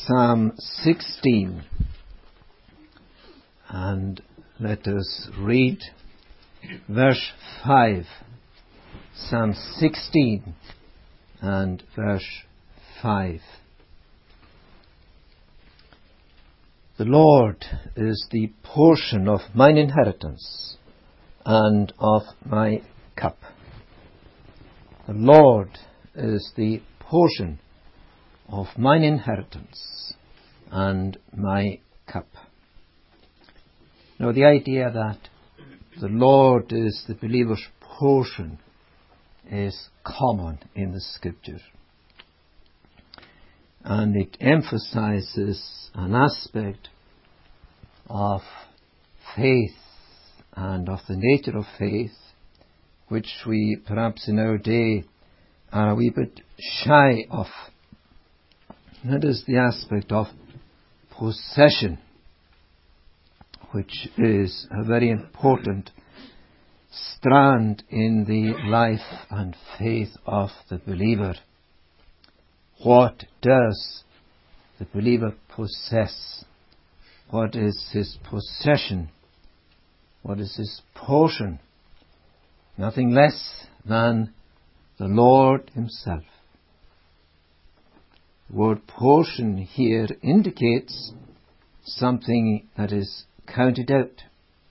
Psalm 16, and let us read verse 5. Psalm 16 and verse 5. The Lord is the portion of mine inheritance and of my cup. The Lord is the portion of mine inheritance and my cup. Now, the idea that the Lord is the believer's portion is common in the Scripture. And it emphasizes an aspect of faith and of the nature of faith, which we perhaps in our day are a wee bit shy of. That is the aspect of possession, which is a very important strand in the life and faith of the believer. What does the believer possess? What is his possession? What is his portion? Nothing less than the Lord Himself. The word portion here indicates something that is counted out.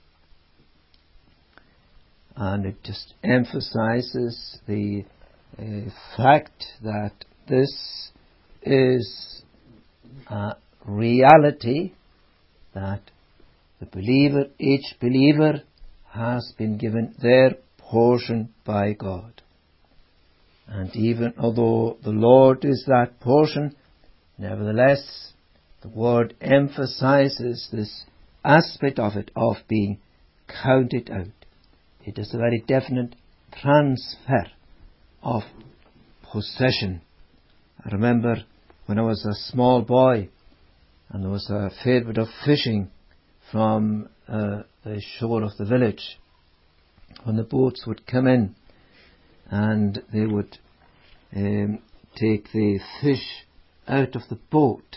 And it just emphasizes the fact that this is a reality, that the believer, each believer, has been given their portion by God. And even although the Lord is that portion, nevertheless, the word emphasizes this aspect of it, of being counted out. It is a very definite transfer of possession. I remember when I was a small boy, and there was a favourite of fishing from the shore of the village, when the boats would come in and they would take the fish out of the boat,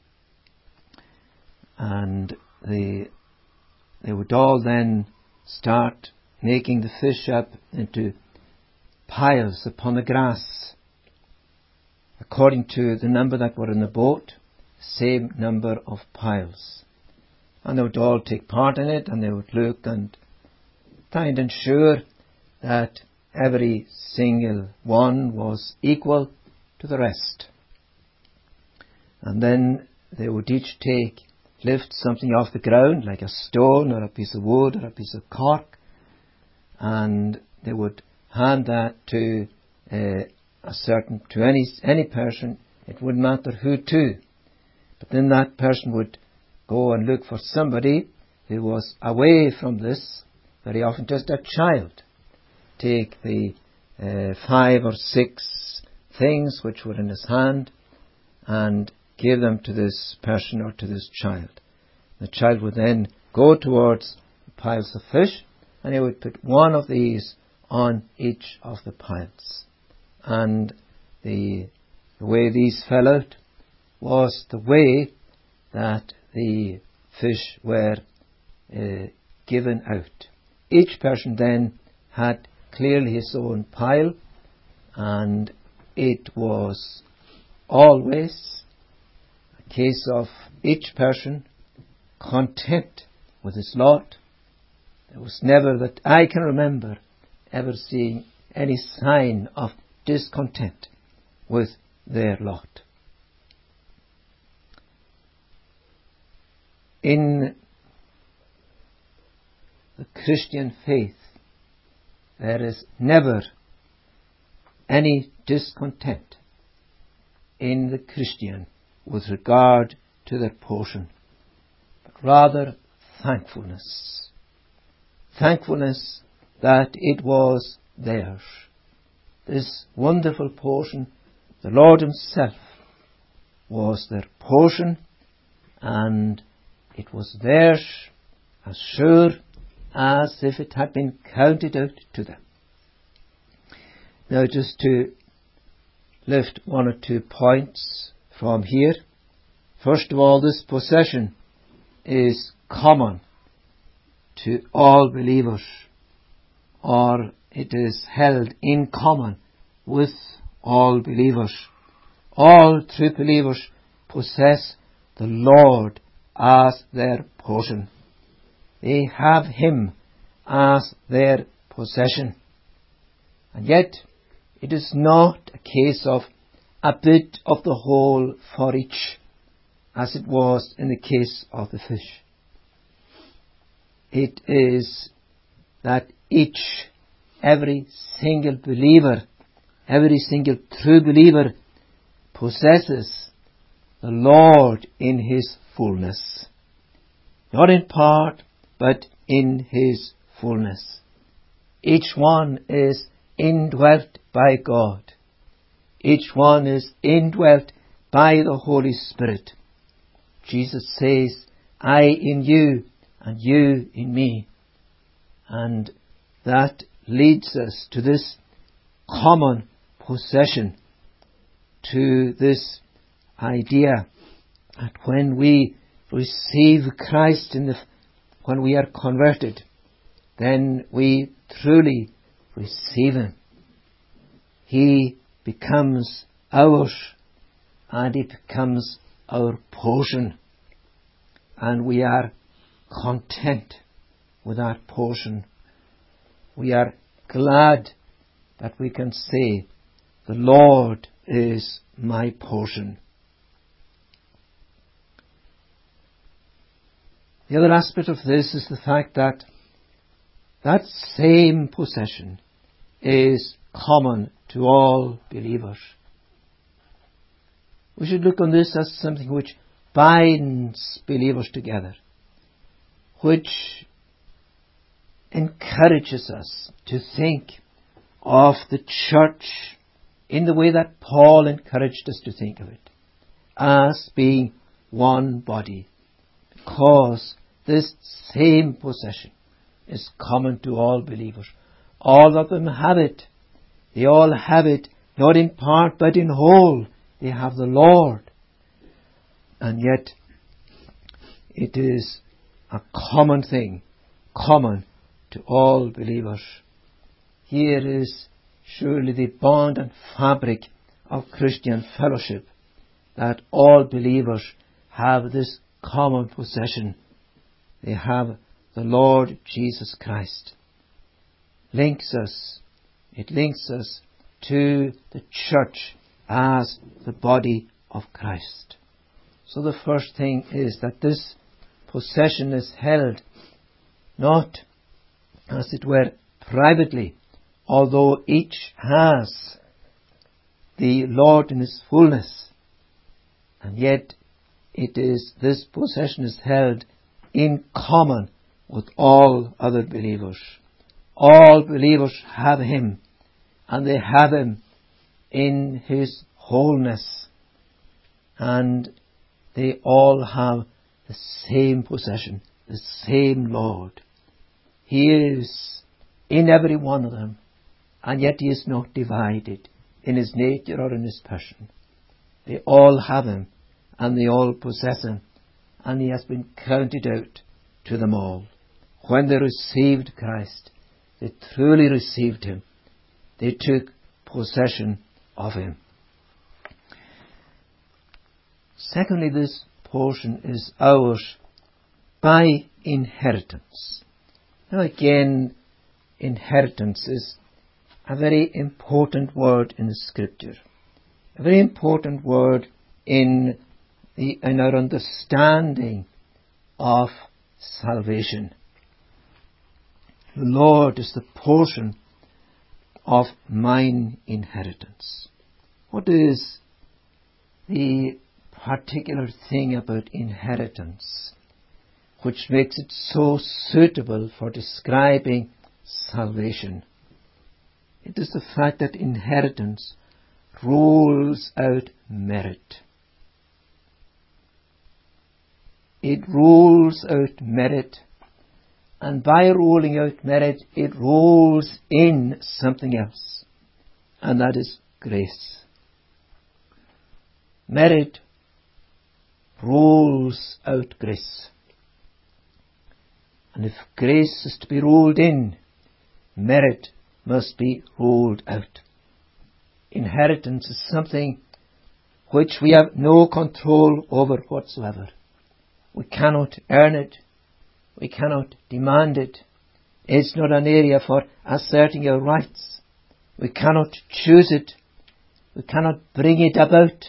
and they would all then start making the fish up into piles upon the grass, according to the number that were in the boat, same number of piles. And they would all take part in it, and they would look and try and ensure that every single one was equal to the rest. And then they would each lift something off the ground, like a stone or a piece of wood or a piece of cork, and they would hand that to any person. It wouldn't matter who to. But then that person would go and look for somebody who was away from this, very often just a child. Take the 5 or 6 things which were in his hand and give them to this person or to this child. The child would then go towards the piles of fish, and he would put one of these on each of the piles. And the way these fell out was the way that the fish were given out. Each person then had clearly his own pile, and it was always a case of each person content with his lot. There was never, that I can remember, ever seeing any sign of discontent with their lot. In the Christian faith, there is never any discontent in the Christian with regard to their portion, but rather thankfulness. Thankfulness that it was theirs. This wonderful portion, the Lord Himself was their portion, and it was theirs as sure as if it had been counted out to them. Now, just to lift one or two points from here. First of all, this possession is common to all believers, or it is held in common with all believers. All true believers possess the Lord as their portion. They have Him as their possession. And yet, it is not a case of a bit of the whole for each, as it was in the case of the fish. It is that every single believer, every single true believer possesses the Lord in His fullness. Not in part, but in His fullness. Each one is indwelt by God. Each one is indwelt by the Holy Spirit. Jesus says, I in you and you in me. And that leads us to this common possession, to this idea that when we receive Christ when we are converted, then we truly receive Him. He becomes ours, and He becomes our portion, and we are content with that portion. We are glad that we can say, the Lord is my portion. The other aspect of this is the fact that that same possession is common to all believers. We should look on this as something which binds believers together, which encourages us to think of the church in the way that Paul encouraged us to think of it, as being one body, because this same possession is common to all believers. All of them have it. They all have it, not in part, but in whole. They have the Lord. And yet, it is a common thing, common to all believers. Here is surely the bond and fabric of Christian fellowship, that all believers have this common possession. They have the Lord Jesus Christ. It links us to the church as the body of Christ. So the first thing is that this possession is held not, as it were, privately, although each has the Lord in His fullness, and yet this possession is held in common with all other believers. All believers have Him, and they have Him in His wholeness, and they all have the same possession, the same Lord. He is in every one of them, and yet He is not divided in His nature or in His person. They all have Him, and they all possess Him, and He has been counted out to them all. When they received Christ, they truly received Him. They took possession of Him. Secondly, this portion is ours by inheritance. Now again, inheritance is a very important word in the Scripture. A very important word in our understanding of salvation. The Lord is the portion of mine inheritance. What is the particular thing about inheritance which makes it so suitable for describing salvation? It is the fact that inheritance rules out merit. It rules out merit, and by ruling out merit, it rules in something else, and that is grace. Merit rolls out grace. And if grace is to be rolled in, merit must be rolled out. Inheritance is something which we have no control over whatsoever. We cannot earn it. We cannot demand it. It's not an area for asserting our rights. We cannot choose it. We cannot bring it about.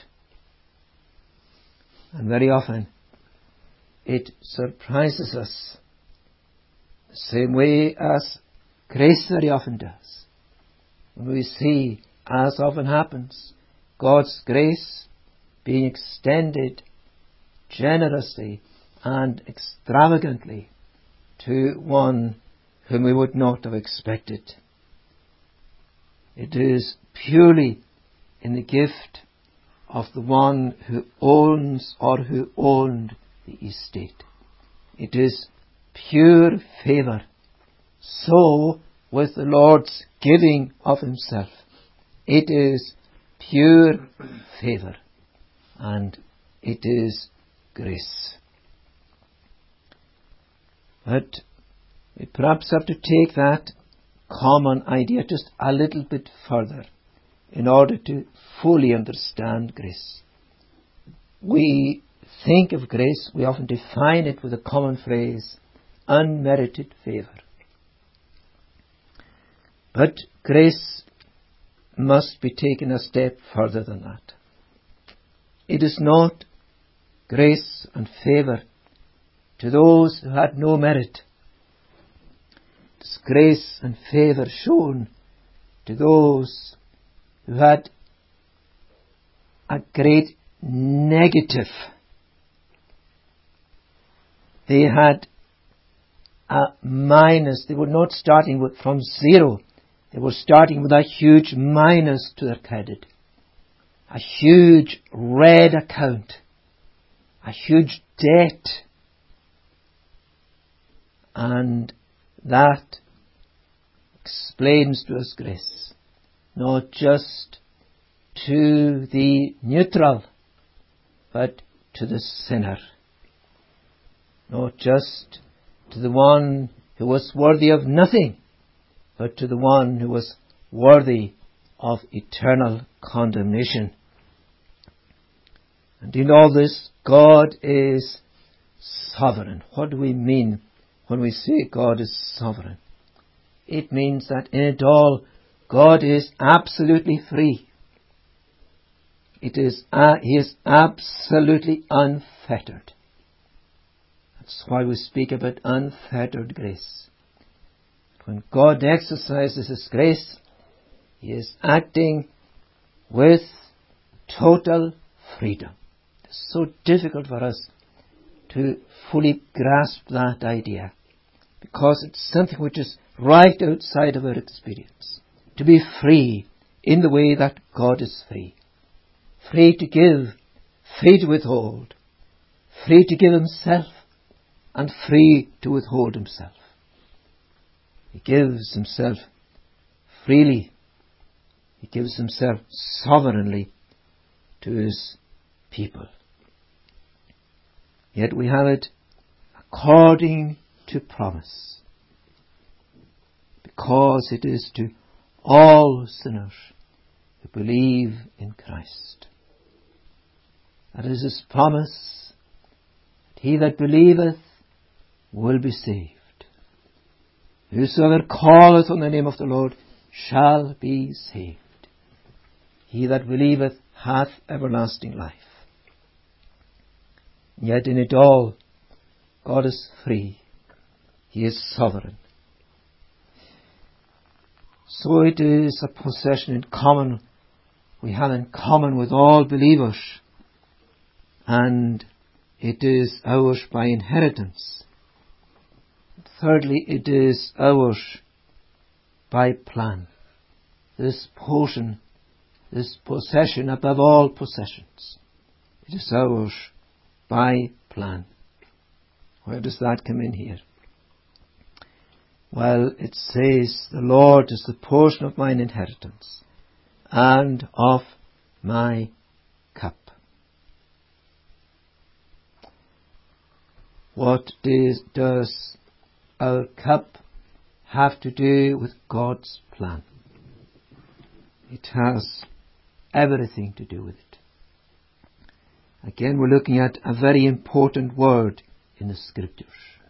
And very often it surprises us the same way as grace very often does. When we see, as often happens, God's grace being extended generously and extravagantly to one whom we would not have expected. It is purely in the gift of the one who owns or who owned the estate. It is pure favour. So with the Lord's giving of himself. It is pure favour, and it is grace. But we perhaps have to take that common idea just a little bit further in order to fully understand grace. We think of grace, we often define it with a common phrase, unmerited favour. But grace must be taken a step further than that. It is not grace and favour to those who had no merit. It is grace and favour shown to those who had a great negative. They had a minus. They were not starting from zero. They were starting with a huge minus to their credit. A huge red account. A huge debt. And that explains to us grace. Not just to the neutral, but to the sinner. Not just to the one who was worthy of nothing, but to the one who was worthy of eternal condemnation. And in all this, God is sovereign. What do we mean when we say God is sovereign? It means that in it all, God is absolutely free. He is absolutely unfettered. That's why we speak about unfettered grace. When God exercises His grace, He is acting with total freedom. It's so difficult for us to fully grasp that idea, because it's something which is right outside of our experience. To be free in the way that God is free. Free to give, free to withhold, free to give Himself, and free to withhold Himself. He gives Himself freely. He gives Himself sovereignly to His people. Yet we have it according to promise, because it is to all sinners who believe in Christ. That is His promise, that he that believeth will be saved. Whosoever calleth on the name of the Lord shall be saved. He that believeth hath everlasting life. Yet in it all, God is free. He is sovereign. So it is a possession in common, we have in common with all believers. And it is ours by inheritance. Thirdly, it is ours by plan. This portion, this possession above all possessions, it is ours by plan. Where does that come in here? Well, it says, the Lord is the portion of mine inheritance and of my cup. What does our cup have to do with God's plan? It has everything to do with it. Again, we're looking at a very important word in the Scriptures.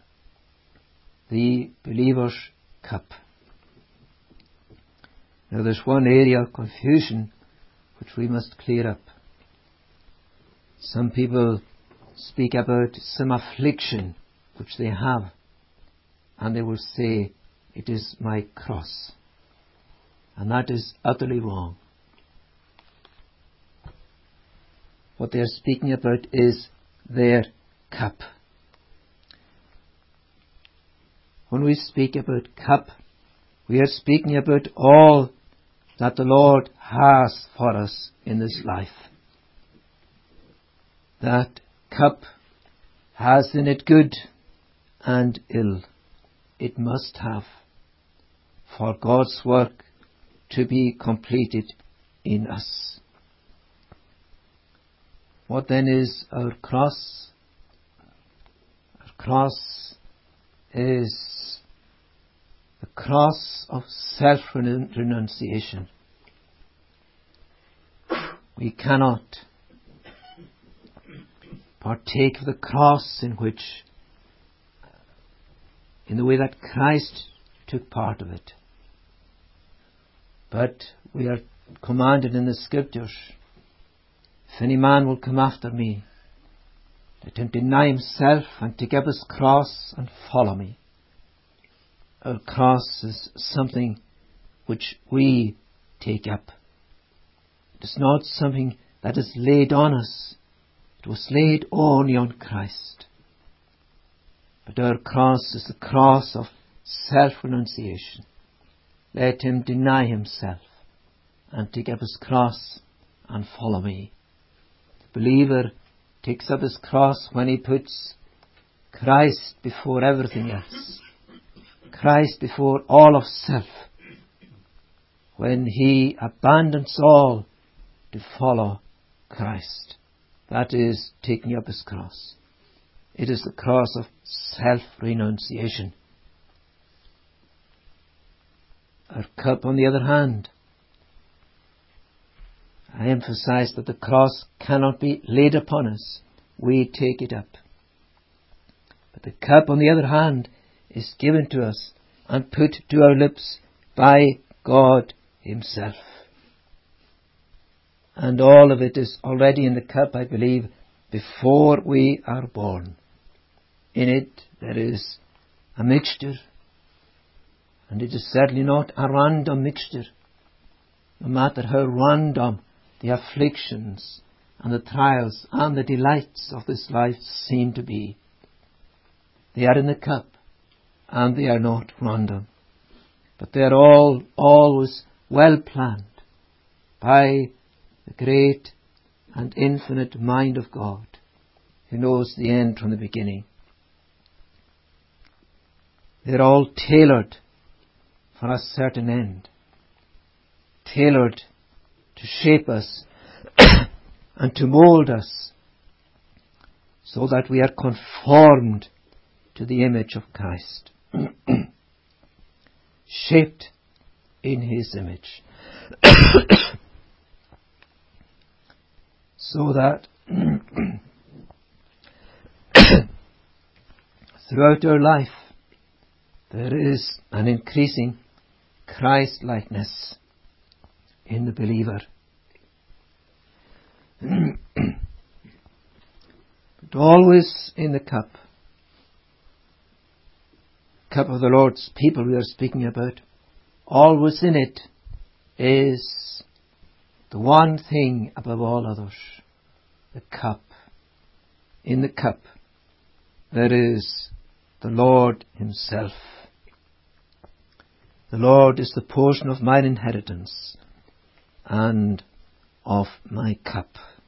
The believer's cup. Now there's one area of confusion which we must clear up. Some people speak about some affliction which they have, and they will say, "It is my cross." And that is utterly wrong. What they are speaking about is their cup. When we speak about cup, we are speaking about all that the Lord has for us in this life. That cup has in it good and ill. It must have, for God's work to be completed in us. What then is our cross? Our cross is the cross of self-renunciation. We cannot partake of the cross in the way that Christ took part of it. But we are commanded in the Scriptures, if any man will come after me, let him deny himself and take up his cross and follow me. Our cross is something which we take up. It is not something that is laid on us. It was laid only on Christ. But our cross is the cross of self-renunciation. Let him deny himself and take up his cross and follow me. The believer takes up his cross when he puts Christ before everything else. Christ before all of self. When he abandons all to follow Christ. That is taking up his cross. It is the cross of self-renunciation. Our cup, on the other hand, I emphasize that the cross cannot be laid upon us. We take it up. But the cup, on the other hand, is given to us and put to our lips by God Himself. And all of it is already in the cup, I believe, before we are born. In it there is a mixture, and it is certainly not a random mixture. No matter how random the afflictions and the trials and the delights of this life seem to be, they are in the cup, and they are not random. But they are all always well planned by the great and infinite mind of God, who knows the end from the beginning. They're all tailored for a certain end, tailored to shape us and to mold us so that we are conformed to the image of Christ, shaped in His image, so that throughout our life there is an increasing Christ-likeness in the believer. But always in the cup of the Lord's people we are speaking about, always in it is the one thing above all others, the cup. In the cup there is the Lord Himself. The Lord is the portion of mine inheritance and of my cup.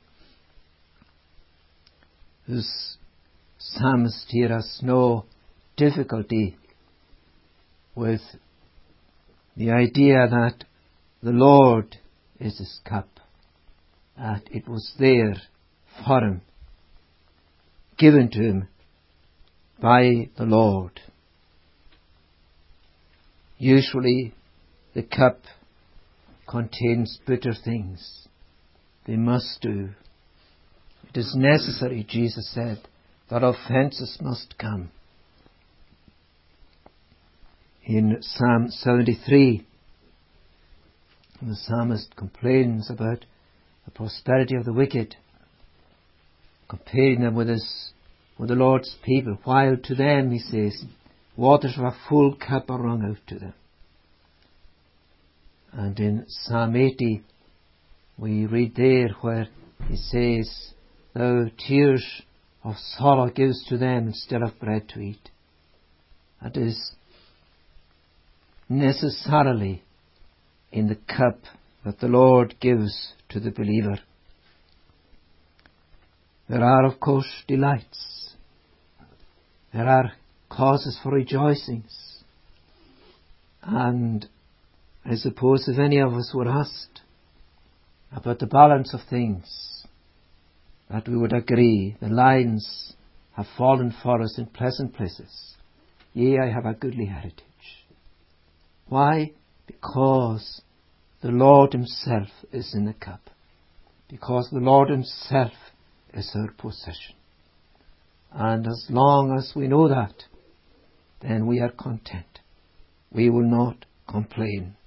This psalmist here has no difficulty with the idea that the Lord is His cup, that it was there for Him, given to Him by the Lord. Usually the cup contains bitter things. They must do. It is necessary, Jesus said, that offences must come. In Psalm 73, the psalmist complains about the prosperity of the wicked, comparing them with the Lord's people, while to them, he says, waters of a full cup are wrung out to them. And in Psalm 80, we read there where he says, thou tears of sorrow gives to them instead of bread to eat. That is necessarily in the cup that the Lord gives to the believer. There are, of course, delights. There are causes for rejoicings. And I suppose if any of us were asked about the balance of things, that we would agree the lines have fallen for us in pleasant places. Yea, I have a goodly heritage. Why? Because the Lord himself is in the cup. Because the Lord himself is our possession. And as long as we know that, then we are content. We will not complain.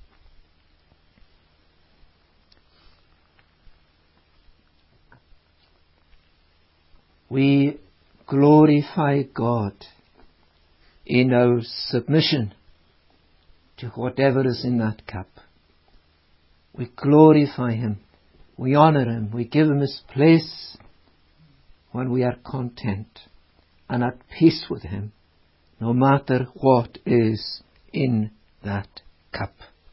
We glorify God in our submission to whatever is in that cup. We glorify him. We honor him. We give him his place when we are content and at peace with him, no matter what is in that cup.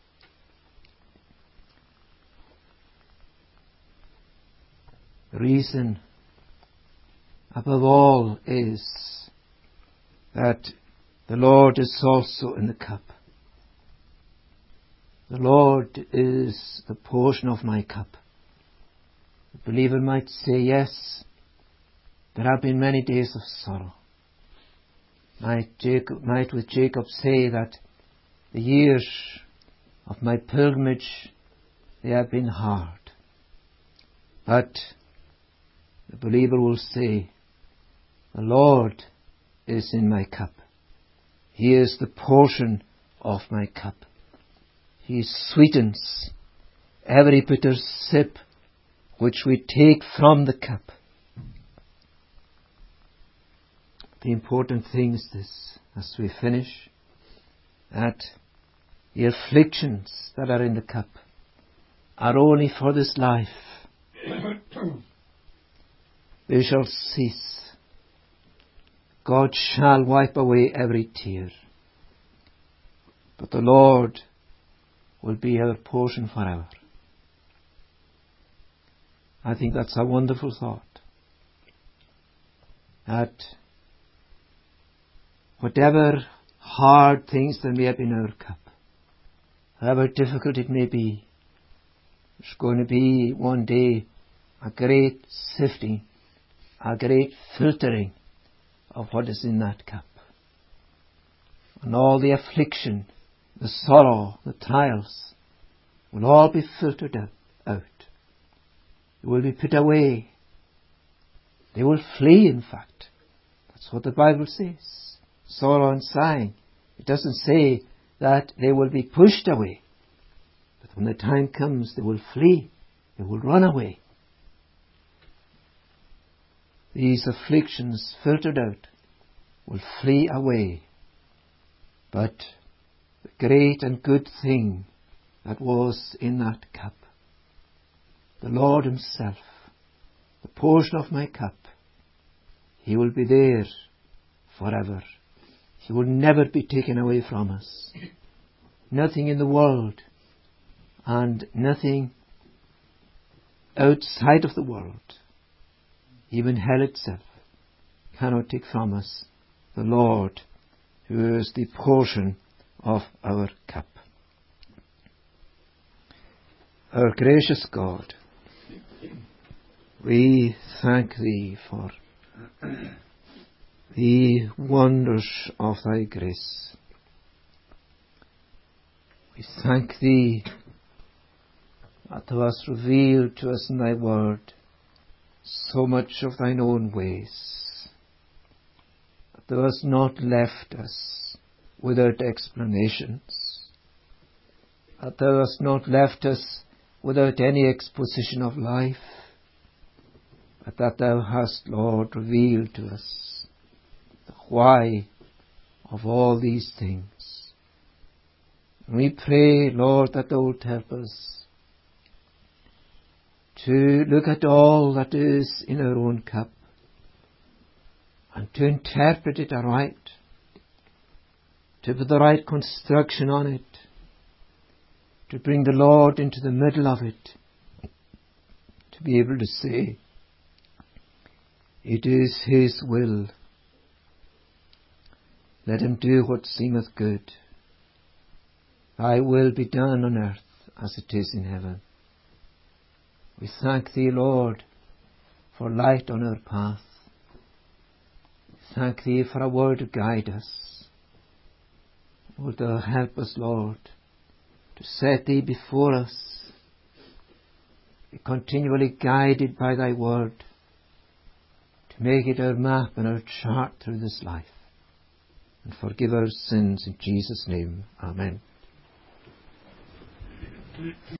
The reason above all is that the Lord is also in the cup. The Lord is the portion of my cup. The believer might say, yes, there have been many days of sorrow. Might with Jacob say that the years of my pilgrimage, they have been hard. But the believer will say, the Lord is in my cup. He is the portion of my cup. He sweetens every bitter sip which we take from the cup. The important thing is this, as we finish, that the afflictions that are in the cup are only for this life. They shall cease. God shall wipe away every tear. But the Lord will be our portion forever. I think that's a wonderful thought. That whatever hard things there may have in our cup, however difficult it may be, there's going to be one day a great sifting, a great filtering of what is in that cup. And all the affliction, the sorrow, the trials will all be filtered out. They will be put away. They will flee, in fact. That's what the Bible says. Sorrow and sighing. It doesn't say that they will be pushed away. But when the time comes, they will flee. They will run away. These afflictions filtered out will flee away. But the great and good thing that was in that cup, the Lord himself, the portion of my cup, he will be there forever. He will never be taken away from us. Nothing in the world and nothing outside of the world, even hell itself, cannot take from us the Lord, who is the portion of our cup. Our gracious God, we thank Thee for the wonders of thy grace. We thank thee that thou hast revealed to us in thy word so much of thine own ways, that thou hast not left us without explanations, that thou hast not left us without any exposition of life, but that thou hast, Lord, revealed to us the why of all these things. And we pray, Lord, that thou wilt help us to look at all that is in our own cup and to interpret it aright, to put the right construction on it, to bring the Lord into the middle of it, to be able to say, it is His will. Let Him do what seemeth good. Thy will be done on earth as it is in heaven. We thank Thee, Lord, for light on our path. We thank Thee for a word to guide us. Wilt Thou help us, Lord, to set Thee before us, be continually guided by Thy word, to make it our map and our chart through this life, and forgive our sins in Jesus' name. Amen.